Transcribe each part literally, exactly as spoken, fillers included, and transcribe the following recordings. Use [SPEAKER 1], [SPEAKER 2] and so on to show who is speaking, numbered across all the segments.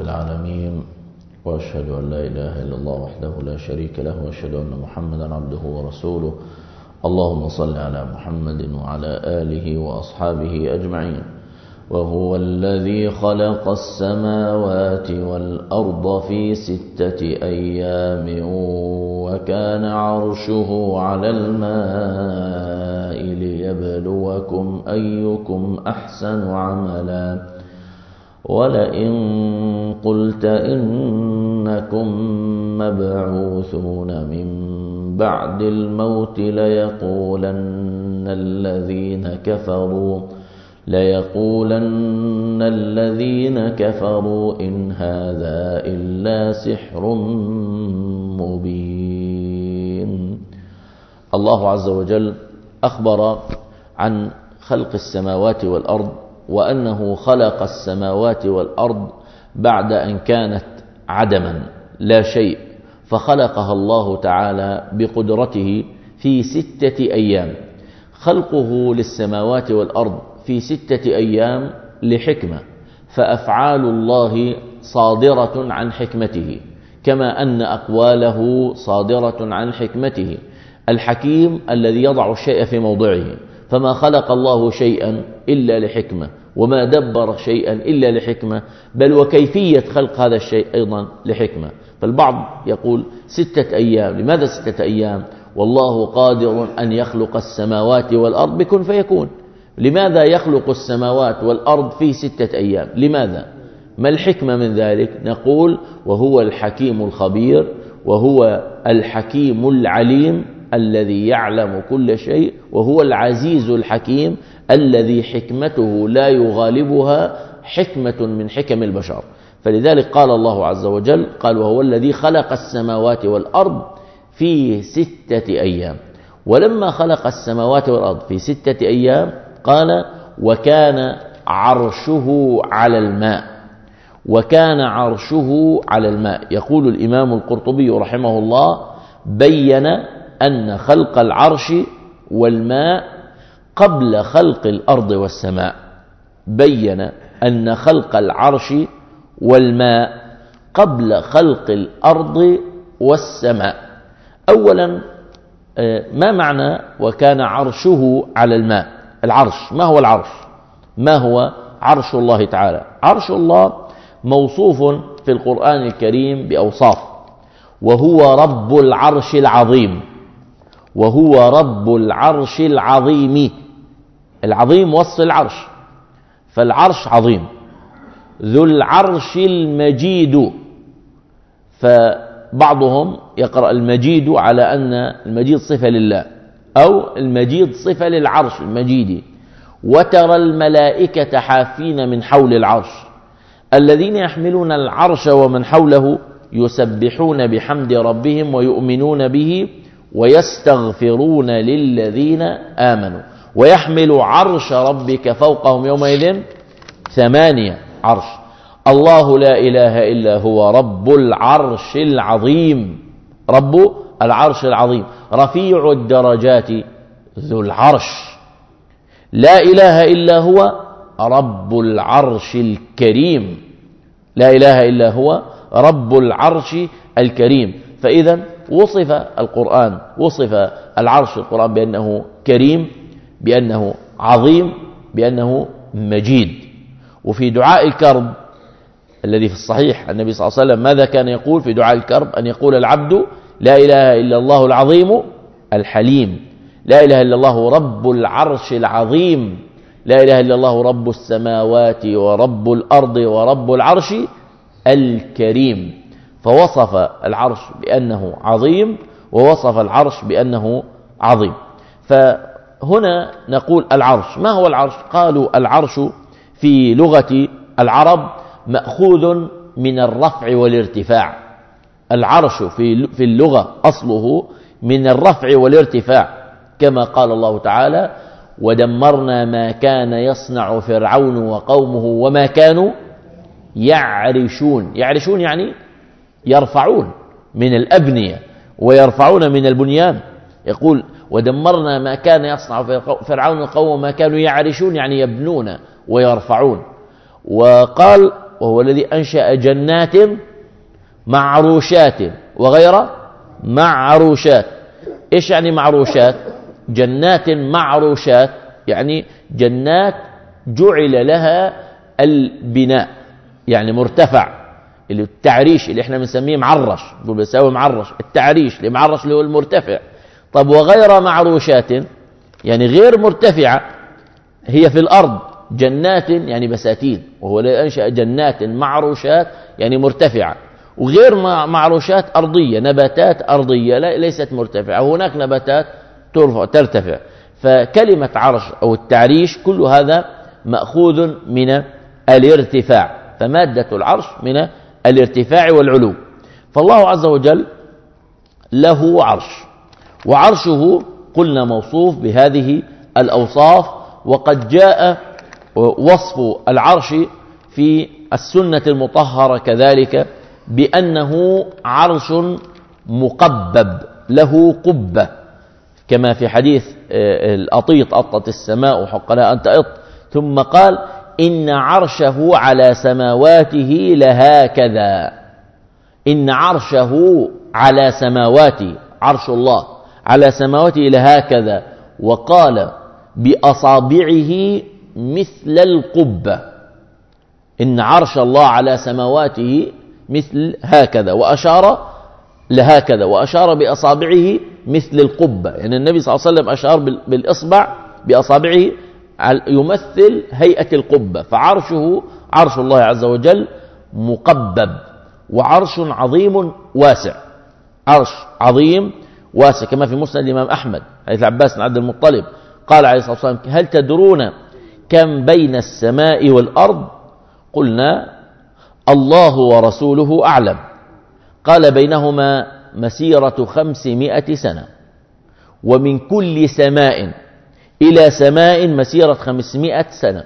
[SPEAKER 1] العالمين، وأشهد أن لا إله إلا الله وحده لا شريك له، وأشهد أن محمدا عبده ورسوله. اللهم صل على محمد وعلى آله وأصحابه أجمعين. وهو الذي خلق السماوات والأرض في ستة أيام وكان عرشه على الماء ليبلوكم أيكم أحسن عملا. ولئن قلت إنكم مبعوثون من بعد الموت ليقولن الذين كفروا ليقولن الذين كفروا إن هذا إلا سحر مبين. الله عز وجل أخبر عن خلق السماوات والأرض، وأنه خلق السماوات والأرض بعد أن كانت عدما لا شيء، فخلقها الله تعالى بقدرته في ستة أيام. خلقه للسماوات والأرض في ستة أيام لحكمة، فأفعال الله صادرة عن حكمته كما أن أقواله صادرة عن حكمته. الحكيم الذي يضع الشيء في موضعه، فما خلق الله شيئا إلا لحكمة، وما دبر شيئا إلا لحكمة، بل وكيفية خلق هذا الشيء أيضا لحكمة. فالبعض يقول ستة أيام، لماذا ستة أيام؟ والله قادر أن يخلق السماوات والأرض بكن فيكون. لماذا يخلق السماوات والأرض في ستة أيام؟ لماذا؟ ما الحكمة من ذلك؟ نقول وهو الحكيم الخبير، وهو الحكيم العليم الذي يعلم كل شيء، وهو العزيز الحكيم الذي حكمته لا يغالبها حكمة من حكم البشر. فلذلك قال الله عز وجل، قال وهو الذي خلق السماوات والأرض في ستة أيام. ولما خلق السماوات والأرض في ستة أيام قال وكان عرشه على الماء. وكان عرشه على الماء. يقول الإمام القرطبي رحمه الله بين أن خلق العرش والماء قبل خلق الأرض والسماء. بين أن خلق العرش والماء قبل خلق الأرض والسماء. أولا، ما معنى وكان عرشه على الماء؟ العرش، ما هو العرش؟ ما هو عرش الله تعالى؟ عرش الله موصوف في القرآن الكريم بأوصاف، وهو رب العرش العظيم. وهو رب العرش العظيم. العظيم وصف العرش، فالعرش عظيم. ذو العرش المجيد، فبعضهم يقرأ المجيد على أن المجيد صفة لله، أو المجيد صفة للعرش المجيد. وترى الملائكة حافين من حول العرش. الذين يحملون العرش ومن حوله يسبحون بحمد ربهم ويؤمنون به ويستغفرون للذين آمنوا. ويحمل عرش ربك فوقهم يومئذ ثمانية عرش. الله لا إله إلا هو رب العرش العظيم. رب العرش العظيم رفيع الدرجات ذو العرش. لا إله إلا هو رب العرش الكريم. لا إله إلا هو رب العرش الكريم. فإذا وصف القرآن، وصف العرش القرآن بأنه كريم، بأنه عظيم، بأنه مجيد. وفي دعاء الكرب الذي في الصحيح النبي صلى الله عليه وسلم ماذا كان يقول في دعاء الكرب؟ أن يقول العبد لا إله إلا الله العظيم الحليم. لا إله إلا الله رب العرش العظيم. لا إله إلا الله رب السماوات ورب الأرض ورب العرش الكريم. فوصف العرش بأنه عظيم، ووصف العرش بأنه عظيم. فهنا نقول العرش. ما هو العرش؟ قالوا العرش في لغة العرب مأخوذ من الرفع والارتفاع. العرش في اللغة أصله من الرفع والارتفاع، كما قال الله تعالى ودمرنا ما كان يصنع فرعون وقومه وما كانوا يعرشون. يعرشون يعني يرفعون من الأبنية ويرفعون من البنيان. يقول ودمرنا ما كان يصنع فرعون وقومه ما كانوا يعرشون، يعني يبنون ويرفعون. وقال وهو الذي أنشأ جنات معروشات وغير معروشات. إيش يعني معروشات؟ جنات معروشات يعني جنات جعل لها البناء، يعني مرتفع، اللي التعريش اللي احنا بنسميه معرش، نقول بيساوي معرش، التعريش اللي معرش اللي هو المرتفع. طب وغير معروشات يعني غير مرتفعة، هي في الأرض جنات يعني بساتين، وهو الذي أنشأ جنات معروشات يعني مرتفعة، وغير معروشات أرضية، نباتات أرضية ليست مرتفعة، وهناك نباتات ترتفع. فكلمة عرش أو التعريش كل هذا مأخوذ من الارتفاع، فمادة العرش من الارتفاع والعلو. فالله عز وجل له عرش، وعرشه قلنا موصوف بهذه الأوصاف، وقد جاء وصف العرش في السنة المطهرة كذلك بأنه عرش مقبب له قبة، كما في حديث الأطيط أطت السماء حق لها أن تأط، ثم قال إن عرشه على سماواته لهكذا. إن عرشه على سماواته، عرش الله على سماواته لهكذا، وقال بأصابعه مثل القبة. إن عرش الله على سماواته مثل هكذا، وأشار لهكذا، وأشار بأصابعه مثل القبة، يعني النبي صلى الله عليه وسلم أشار بالإصبع بأصابعه يمثل هيئة القبة. فعرشه عرش الله عز وجل مقبب، وعرش عظيم واسع، عرش عظيم واسع، كما في مسند الإمام أحمد حديث العباس بن عبد المطلب قال عليه الصلاة والسلام هل تدرون كم بين السماء والأرض؟ قلنا الله ورسوله أعلم. قال بينهما مسيرة خمسمائة سنة، ومن كل سماء إلى سماء مسيرة خمسمائة سنة،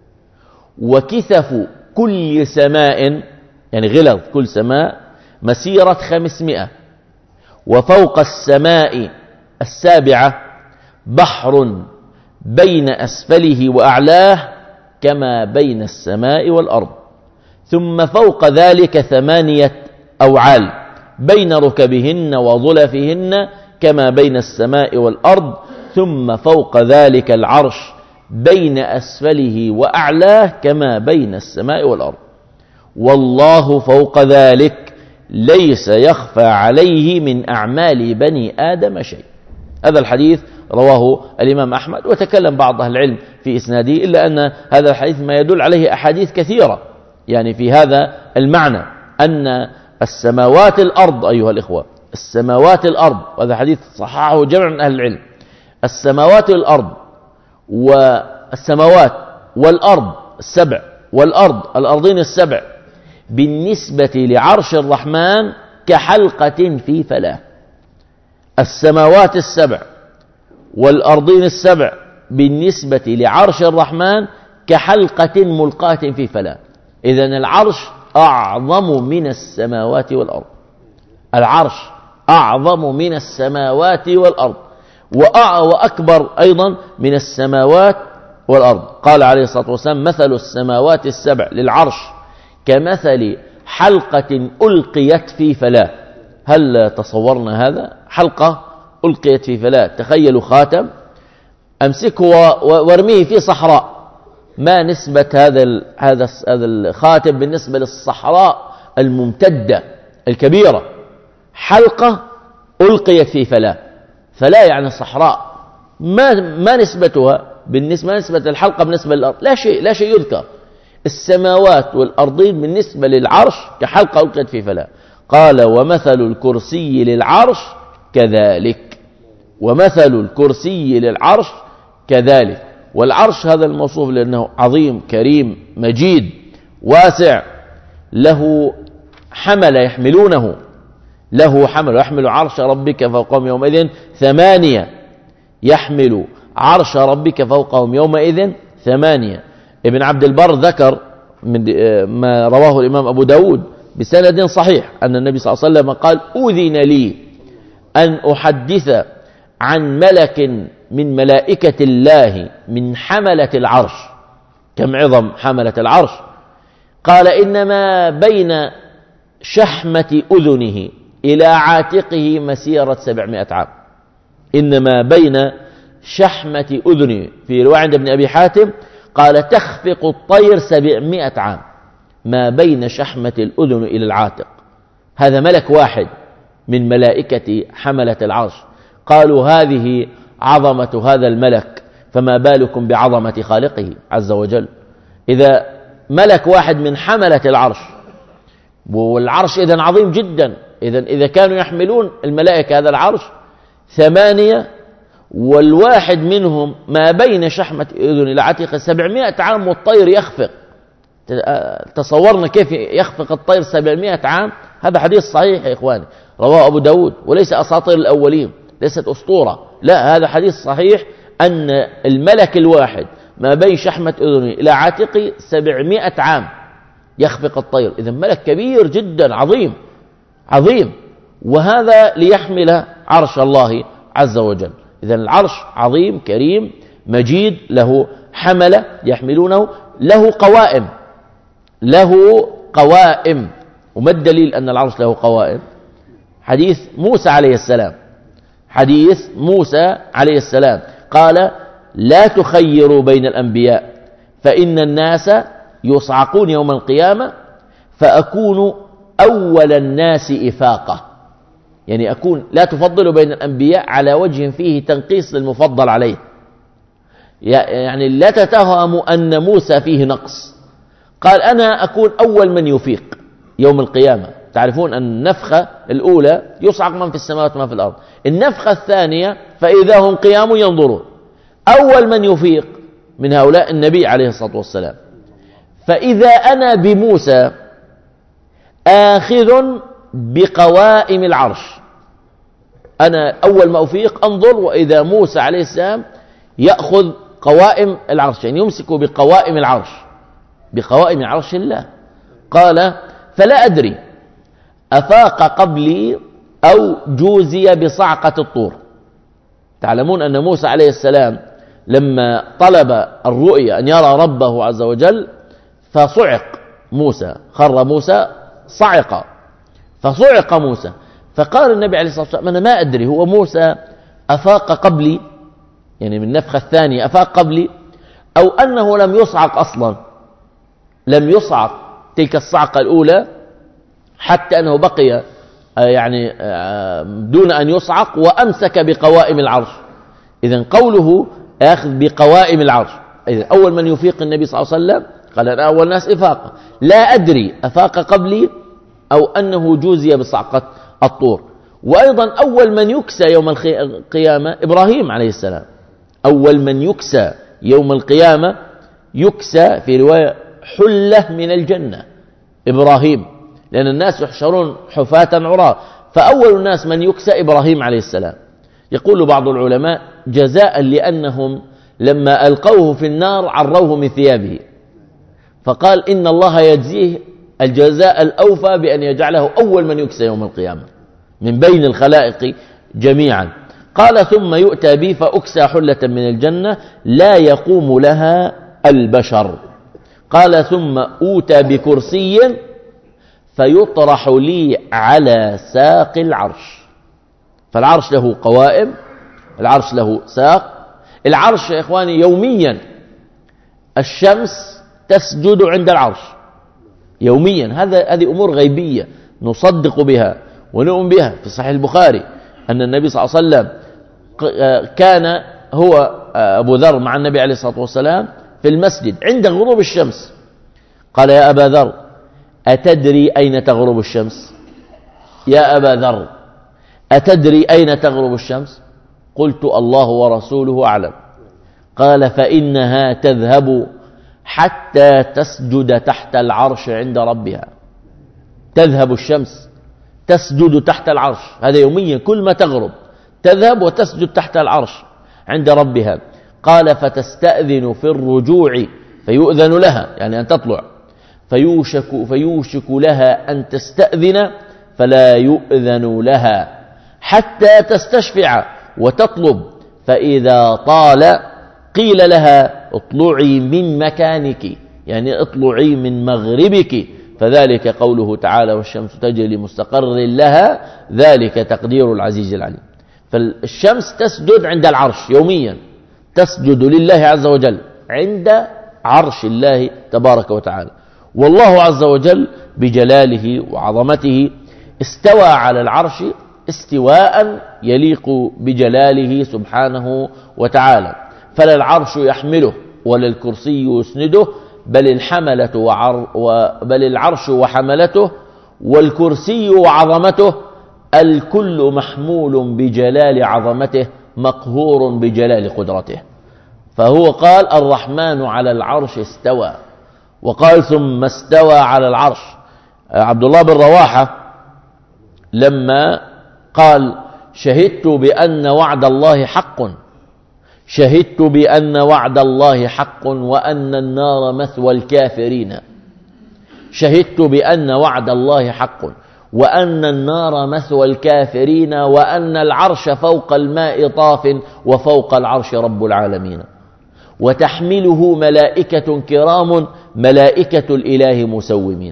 [SPEAKER 1] وكثف كل سماء يعني غلظ كل سماء مسيرة خمسمائة، وفوق السماء السابعة بحر بين أسفله وأعلاه كما بين السماء والأرض، ثم فوق ذلك ثمانية أوعال بين ركبهن وظلفهن كما بين السماء والأرض، ثم فوق ذلك العرش بين أسفله وأعلاه كما بين السماء والأرض، والله فوق ذلك ليس يخفى عليه من أعمال بني آدم شيء. هذا الحديث رواه الإمام أحمد، وتكلم بعض أهل العلم في إسناده، إلا أن هذا الحديث ما يدل عليه أحاديث كثيرة يعني في هذا المعنى، أن السماوات الأرض أيها الإخوة، السماوات الأرض، وهذا حديث صححه جمع من أهل العلم، السماوات الأرض والسماوات والأرض السبع والأرض الأرضين السبع بالنسبة لعرش الرحمن كحلقة في فلاة. السماوات السبع والأرضين السبع بالنسبة لعرش الرحمن كحلقة ملقاة في فلاة. إذن العرش أعظم من السماوات والأرض، العرش أعظم من السماوات والأرض، وأكبر أيضا من السماوات والأرض. قال عليه الصلاة والسلام مثل السماوات السبع للعرش كمثل حلقة ألقيت في فلاة. هل تصورنا هذا؟ حلقة ألقيت في فلاة، تخيلوا خاتم أمسكه وارميه في صحراء، ما نسبة هذا هذا هذا الخاتم بالنسبة للصحراء الممتدة الكبيرة؟ حلقة ألقيت في فلاة، فلا يعني صحراء، ما ما نسبتها بالنسبة نسبة الحلقة بالنسبة للأرض؟ لا شيء، لا شيء يذكر. السماوات والأرضين بالنسبة للعرش كحلقة ألقيت في فلاة. قال ومثل الكرسي للعرش كذلك، ومثل الكرسي للعرش كذلك. والعرش هذا الموصوف لأنه عظيم كريم مجيد واسع، له حمل يحملونه، له حمل يحمل عرش ربك فوقهم يومئذ ثمانية، يحمل عرش ربك فوقهم يومئذ ثمانية. ابن عبد البر ذكر من ما رواه الإمام أبو داود بسند صحيح أن النبي صلى الله عليه وسلم قال أذن لي أن أحدث عن ملك من ملائكة الله من حملة العرش. كم عظم حملة العرش؟ قال إنما بين شحمة أذنه إلى عاتقه مسيرة سبعمائة عام. إنما بين شحمة أذنه، في رواية عند ابن أبي حاتم قال تخفق الطير سبعمائة عام، ما بين شحمة الأذن إلى العاتق. هذا ملك واحد من ملائكة حملة العرش. قالوا هذه عظمة هذا الملك، فما بالكم بعظمة خالقه عز وجل. إذا ملك واحد من حملة العرش، والعرش إذن عظيم جدا، إذن إذا كانوا يحملون الملائكة هذا العرش ثمانية، والواحد منهم ما بين شحمة أذن إلى عاتقه سبعمائة عام والطير يخفق. تصورنا كيف يخفق الطير سبعمائة عام. هذا حديث صحيح يا إخواني، رواه أبو داود، وليس أساطير الأولين، ليست أسطورة، لا، هذا حديث صحيح أن الملك الواحد ما بين شحمة أذنه إلى عاتقه سبعمائة عام يخفق الطير. إذن ملك كبير جدا عظيم عظيم، وهذا ليحمل عرش الله عز وجل. إذن العرش عظيم كريم مجيد، له حملة يحملونه، له قوائم له قوائم. وما الدليل أن العرش له قوائم؟ حديث موسى عليه السلام حديث موسى عليه السلام قال لا تخيروا بين الأنبياء فإن الناس يصعقون يوم القيامة فأكون أول الناس إفاقة. يعني أكون لا تفضل بين الأنبياء على وجه فيه تنقيص للمفضل عليه، يعني لا تتهموا أن موسى فيه نقص. قال أنا أكون أول من يفيق يوم القيامة. تعرفون أن النفخة الأولى يصعق من في السماوات وما في الأرض، النفخة الثانية فإذا هم قيام ينظرون. أول من يفيق من هؤلاء النبي عليه الصلاة والسلام. فإذا أنا بموسى آخذ بقوائم العرش، أنا أول ما أفيق أنظر، وإذا موسى عليه السلام يأخذ قوائم العرش، يعني يمسك بقوائم العرش بقوائم عرش الله. قال فلا أدري أفاق قبلي أو جوزي بصعقة الطور. تعلمون أن موسى عليه السلام لما طلب الرؤيا أن يرى ربه عز وجل فصعق موسى، خر موسى صعق، فصعق موسى. فقال النبي عليه الصلاة والسلام أنا ما أدري هو موسى أفاق قبلي، يعني من النفخة الثانية أفاق قبلي، أو أنه لم يصعق أصلا، لم يصعق تلك الصعقة الأولى حتى أنه بقي يعني دون أن يصعق وأمسك بقوائم العرش. إذن قوله أخذ بقوائم العرش، إذن أول من يفيق النبي صلى الله عليه وسلم قال أنا أول ناس إفاقة، لا أدري أفاق قبلي أو أنه جوزي بصعقة الطور. وأيضا أول من يكسى يوم القيامة إبراهيم عليه السلام، أول من يكسى يوم القيامة يكسى في رواية حلة من الجنة إبراهيم، لأن الناس يحشرون حفاة عراة، فأول الناس من يكسى إبراهيم عليه السلام. يقول بعض العلماء جزاء لأنهم لما ألقوه في النار عروه من ثيابه، فقال إن الله يجزيه الجزاء الأوفى بأن يجعله أول من يكسى يوم القيامة من بين الخلائق جميعا. قال ثم يؤتى بي فأكسى حلة من الجنة لا يقوم لها البشر. قال ثم أوتى بكرسي فيطرح لي على ساق العرش. فالعرش له قوائم، العرش له ساق. العرش يا إخواني يوميا الشمس تسجد عند العرش يوميا. هذا هذه أمور غيبية نصدق بها ونؤمن بها. في صحيح البخاري أن النبي صلى الله عليه وسلم كان هو أبو ذر مع النبي عليه الصلاة والسلام في المسجد عند غروب الشمس. قال يا أبا ذر أتدري أين تغرب الشمس؟ يا أبا ذر أتدري أين تغرب الشمس؟ قلت الله ورسوله أعلم. قال فإنها تذهب حتى تسجد تحت العرش عند ربها. تذهب الشمس تسجد تحت العرش، هذا يوميا كل ما تغرب تذهب وتسجد تحت العرش عند ربها. قال فتستأذن في الرجوع فيؤذن لها، يعني أن تطلع، فيوشك, فيوشك لها أن تستأذن فلا يؤذن لها حتى تستشفع وتطلب، فإذا طال قيل لها اطلعي من مكانك، يعني اطلعي من مغربك، فذلك قوله تعالى والشمس تجري لمستقر لها ذلك تقدير العزيز العليم. فالشمس تسجد عند العرش يوميا، تسجد لله عز وجل عند عرش الله تبارك وتعالى. والله عز وجل بجلاله وعظمته استوى على العرش استواء يليق بجلاله سبحانه وتعالى، فلا العرش يحمله ولا الكرسي يسنده، بل الحملة وعر بل العرش وحملته والكرسي وعظمته الكل محمول بجلال عظمته مقهور بجلال قدرته. فهو قال الرحمن على العرش استوى، وقال ثم استوى على العرش. عبد الله بن رواحة لما قال شهدت بأن وعد الله حق، شهدت بأن وعد الله حق وأن النار مثوى الكافرين، شهدت بأن وعد الله حق وأن النار مثوى الكافرين وأن العرش فوق الماء طاف وفوق العرش رب العالمين وتحمله ملائكة كرام ملائكة الإله مسومين.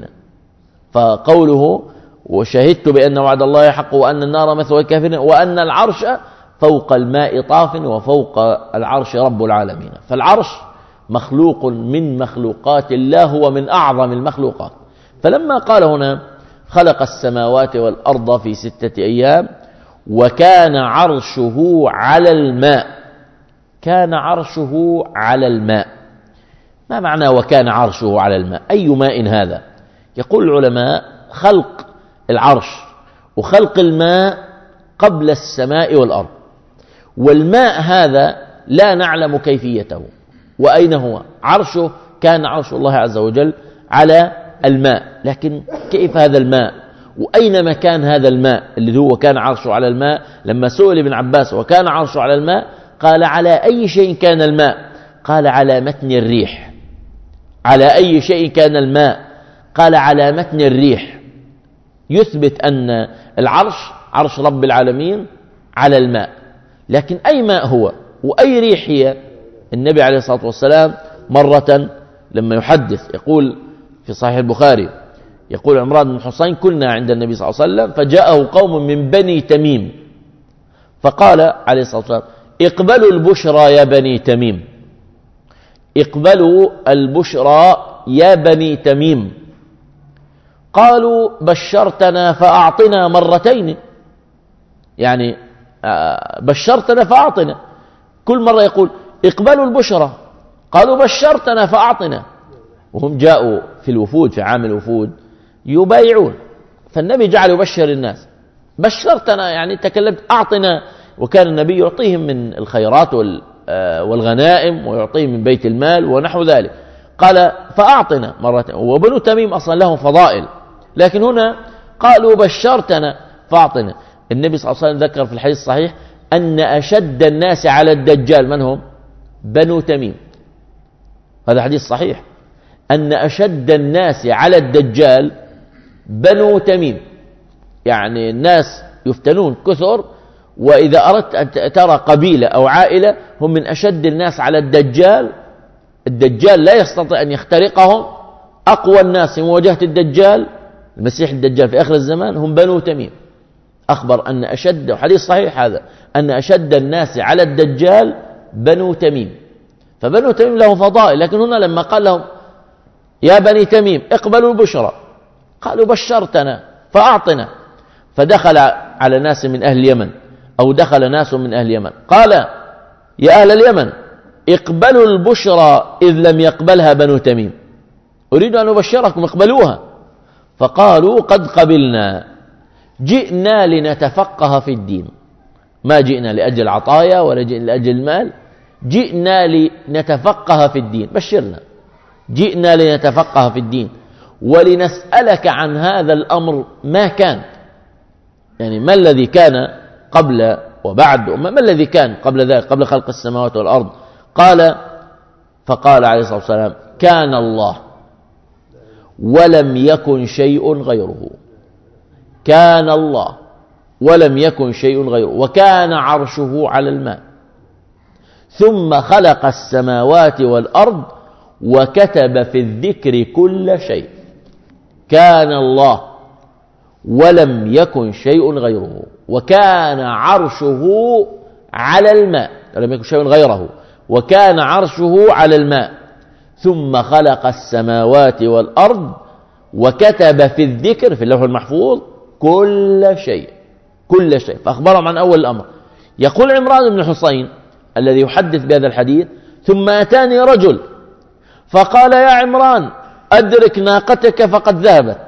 [SPEAKER 1] فقوله وشهدت بأن وعد الله حق وأن النار مثوى الكافرين وأن العرش فوق الماء طاف وفوق العرش رب العالمين. فالعرش مخلوق من مخلوقات الله، هو من أعظم المخلوقات. فلما قال هنا خلق السماوات والأرض في ستة أيام وكان عرشه على الماء، كان عرشه على الماء، ما معنى وكان عرشه على الماء؟ أي ماء هذا؟ يقول العلماء خلق العرش وخلق الماء قبل السماء والأرض، والماء هذا لا نعلم كيفيته وأين هو. عرشه كان عرش الله عز وجل على الماء، لكن كيف هذا الماء وأين مكان هذا الماء اللي هو كان عرشه على الماء؟ لما سئل ابن عباس وكان عرشه على الماء قال على أي شيء كان الماء؟ قال على متن الريح. على أي شيء كان الماء؟ قال على متن الريح، يثبت أن العرش عرش رب العالمين على الماء. لكن أي ماء هو وأي ريح هي؟ النبي عليه الصلاة والسلام مرة لما يحدث يقول في صحيح البخاري، يقول عمران بن حسين كنا عند النبي صلى الله عليه وسلم فجاءه قوم من بني تميم فقال عليه الصلاة والسلام اقبلوا البشرى يا بني تميم، اقبلوا البشرى يا بني تميم. قالوا بشرتنا فأعطنا مرتين، يعني بشرتنا فأعطنا، كل مرة يقول اقبلوا البشرى، قالوا بشرتنا فأعطنا، وهم جاءوا في الوفود في عام الوفود يبايعون، فالنبي جعل يبشر الناس، بشرتنا يعني تكلمت أعطنا، وكان النبي يعطيهم من الخيرات والغنائم ويعطيهم من بيت المال ونحو ذلك. قال فأعطنا مرة، وبنو تميم أصلا لهم فضائل، لكن هنا قالوا بشرتنا فأعطنا. النبي صلى الله عليه وسلم ذكر في الحديث الصحيح أن أشد الناس على الدجال من هم؟ بنو تميم. هذا حديث صحيح، أن أشد الناس على الدجال بنو تميم، يعني الناس يفتنون كثر، وإذا أردت أن ترى قبيلة أو عائلة هم من أشد الناس على الدجال، الدجال لا يستطيع أن يخترقهم، أقوى الناس في مواجهة الدجال المسيح الدجال في آخر الزمان هم بنو تميم. أخبر أن أشد، حديث صحيح هذا، أن أشد الناس على الدجال بنو تميم. فبنو تميم له فضائل، لكن هنا لما قال لهم يا بني تميم اقبلوا البشرى، قالوا بشرتنا فأعطنا. فدخل على ناس من أهل اليمن أو دخل ناس من أهل اليمن قال يا أهل اليمن اقبلوا البشرى إذ لم يقبلها بنو تميم، أريد أن أبشركم اقبلوها. فقالوا قد قبلنا، جئنا لنتفقه في الدين، ما جئنا لأجل عطايا ولا جئنا لأجل المال، جئنا لنتفقه في الدين، بشرنا، جئنا لنتفقه في الدين ولنسألك عن هذا الأمر ما كان، يعني ما الذي كان قبل وبعد، ما الذي كان قبل ذلك قبل خلق السماوات والأرض. قال فقال عليه الصلاة والسلام كان الله ولم يكن شيء غيره، كان الله ولم يكن شيء غيره، وكان عرشه على الماء، ثم خلق السماوات والأرض وكتب في الذكر كل شيء. كان الله ولم يكن شيء غيره، وكان عرشه على الماء، لم يكن شيء غيره، وكان عرشه على الماء، ثم خلق السماوات والأرض وكتب في الذكر في اللوح المحفوظ كل شيء كل شيء فأخبرهم عن أول الأمر. يقول عمران بن حسين الذي يحدث بهذا الحديث: ثم أتاني رجل فقال: يا عمران أدرك ناقتك فقد ذهبت،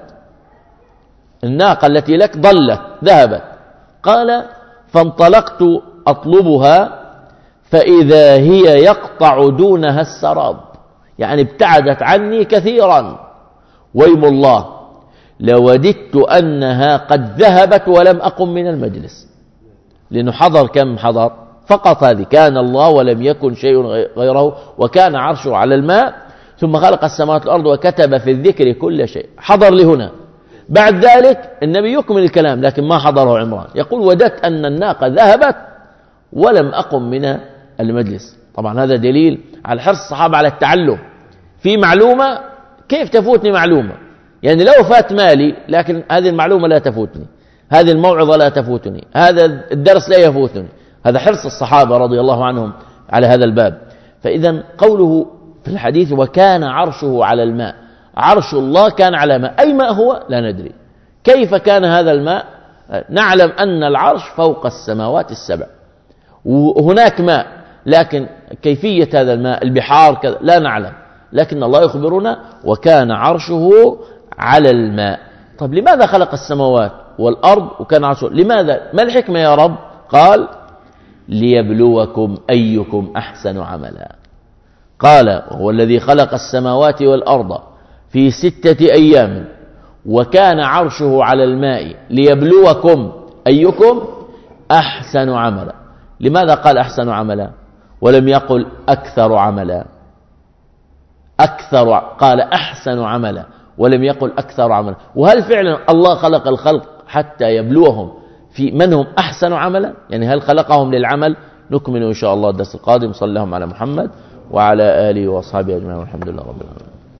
[SPEAKER 1] الناقة التي لك ضلت ذهبت. قال: فانطلقت أطلبها فإذا هي يقطع دونها السراب، يعني ابتعدت عني كثيرا. ويم الله لوددت أنها قد ذهبت ولم أقم من المجلس، لأنه حضر كم حضر فقط هذه: كان الله ولم يكن شيء غيره، وكان عرشه على الماء، ثم خلق السماوات والأرض وكتب في الذكر كل شيء. حضر لهنا. بعد ذلك النبي يكمل الكلام لكن ما حضره عمران، يقول: وددت أن الناقة ذهبت ولم أقم من المجلس. طبعا هذا دليل على حرص الصحابة على التعلم. في معلومة كيف تفوتني معلومة؟ يعني لو فات مالي لكن هذه المعلومة لا تفوتني، هذه الموعظة لا تفوتني، هذا الدرس لا يفوتني. هذا حرص الصحابة رضي الله عنهم على هذا الباب. فإذا قوله في الحديث: وكان عرشه على الماء، عرش الله كان على ماء. أي ماء هو؟ لا ندري. كيف كان هذا الماء؟ نعلم أن العرش فوق السماوات السبع وهناك ماء، لكن كيفية هذا الماء، البحار كذا، لا نعلم، لكن الله يخبرنا: وكان عرشه على الماء. طب لماذا خلق السماوات والأرض وكان عرشه؟ لماذا؟ ما الحكمة يا رب؟ قال: ليبلوكم أيكم أحسن عملا. قال: وهو الذي خلق السماوات والأرض في ستة أيام وكان عرشه على الماء ليبلوكم أيكم أحسن عملا. لماذا قال أحسن عملا ولم يقل أكثر عملا؟ أكثر، قال أحسن عملا ولم يقل أكثر عملا. وهل فعلا الله خلق الخلق حتى يبلوهم في من هم أحسن عملا؟ يعني هل خلقهم للعمل؟ نكمل إن شاء الله الدرس القادم. صلى الله على محمد وعلى آله وأصحابه أجمعين والحمد لله رب العالمين.